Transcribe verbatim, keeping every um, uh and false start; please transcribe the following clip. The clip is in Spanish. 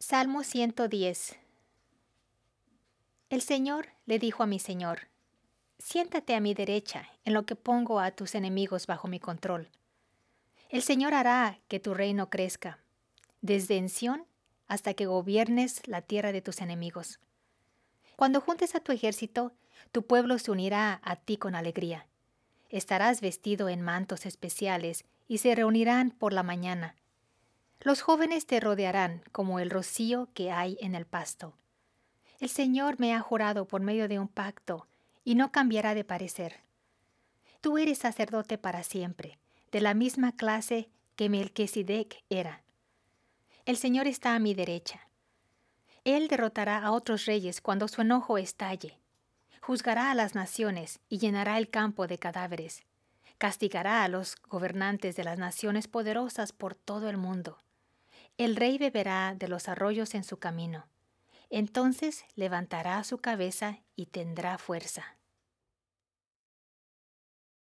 Salmo ciento diez. El Señor le dijo a mi Señor: Siéntate a mi derecha, en lo que pongo a tus enemigos bajo mi control. El Señor hará que tu reino crezca, desde en Sión hasta que gobiernes la tierra de tus enemigos. Cuando juntes a tu ejército, tu pueblo se unirá a ti con alegría. Estarás vestido en mantos especiales y se reunirán por la mañana. Los jóvenes te rodearán como el rocío que hay en el pasto. El Señor me ha jurado por medio de un pacto y no cambiará de parecer. Tú eres sacerdote para siempre, de la misma clase que Melquisedec era. El Señor está a mi derecha. Él derrotará a otros reyes cuando su enojo estalle. Juzgará a las naciones y llenará el campo de cadáveres. Castigará a los gobernantes de las naciones poderosas por todo el mundo. El rey beberá de los arroyos en su camino. Entonces levantará su cabeza y tendrá fuerza.